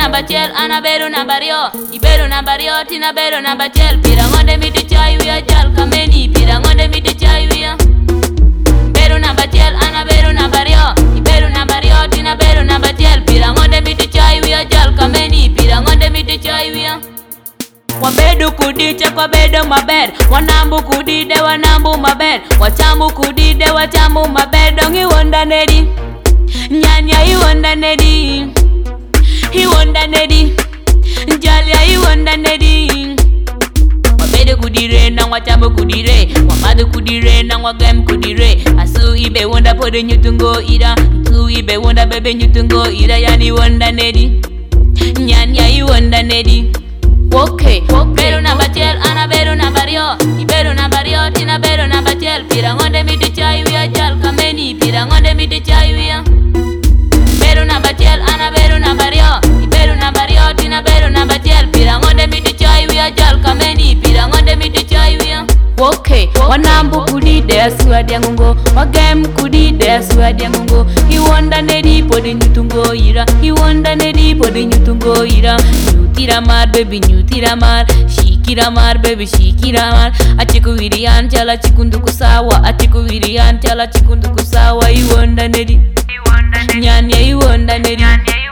namba chiel anabero namba rio. Ibero namba rio tinabero namba chiel. Pirangonde miti chai wia jal kameni. Pirangonde miti chai wia. Bero namba chiel anabero namba rio. Ibero namba rio tinabero namba chiel. Pirangonde miti chai wia jal kameni. Pirangonde miti chai wia. Wabedu kudiche kwa bedo maber. Wanambu kudide wanambu maber. Wachamu kudide wachamu maber. Dongi wonda nedi Nyanya iwonda nedi Iwonda nedi Jalia iwonda nedi. Wabedu kudire na wachamu kudire. Wamadu kudire na wagem kudire. Asu ibe wonda pode nyutungo ira. Tu ibe wonda bebe nyutungo ira. Yani wonda nedi Nyanya iwonda nedi. Okay, bero namba chiel anabero namba rio. Ibero namba rio tinabero namba chiel. Pirangonde miti chai wia jal kameni. Pirangonde miti chai wia. Bero namba chiel anabero namba rio. Ibero namba rio tinabero namba chiel. Pirangonde miti chai wia jal kameni. Pirangonde miti chai wia. Okay, wanambu kudide aswadi yangungo. Wagem kudide aswadi yangungo. Iwonda nedi podi nyutungo ira. Iwonda nedi podi nyutungo ira. Nyutiramar baby nyutiramar. Shikiramar baby shikiramar. Achiku virian chala chikunduku sawa. Achiku virian chala chikunduku sawa. Iwonda nedi Nyanya iwonda nedi.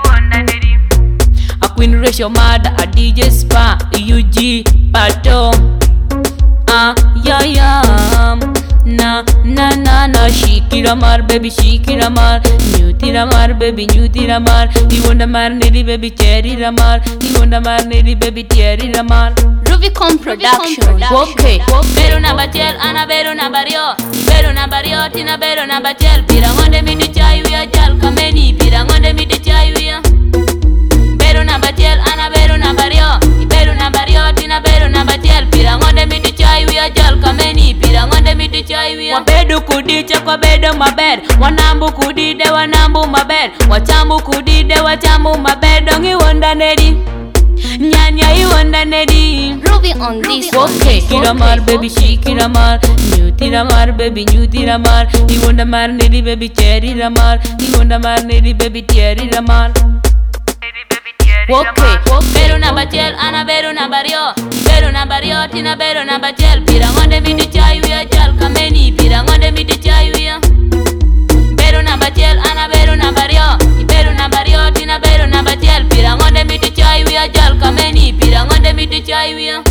A Queen Ratio Mada, a DJ Spa, UG Pato. Na Shikiramar baby shikiramar. Nyutiramar baby nyutiramar. Iwonda mar nedi baby cherry ramar. Iwonda mar nedi baby cherry ramar. Rubicon Production. Okay, bero namba chiel anabero namba rio. Ibero namba rio tinabero namba chiel. Pirangonde miti chai wia jal kameni. Pirangonde miti chai wia. Bero namba chiel anabero namba rio. Ibero namba rio tinabero namba chiel. Pirangonde miti chai wia jal kameni. Pirangonde miti chai wia. Wabedu kudiche kwa bedo maber. Wanambu kudide wanambu maber. Wachamu kudide wachamu maber. Dongi wonda nedi Nyanya iwonda nedi. Ruby on this. Okay, shikiramar baby shikiramar. Nyutiramar baby nyutiramar. Iwonda mar nedi baby cherry ramar. Iwonda mar nedi baby cherry ramar. Okay, bero namba chiel anabero namba rio. Ibero namba rio tinabero namba chiel. Pirangonde miti chai wia jal kameni. Pirangonde miti chai wia. Bero namba chiel anabero namba rio. Ibero namba rio tinabero namba chiel. Pirangonde miti chai wia jal kameni. Pirangonde miti chai wia.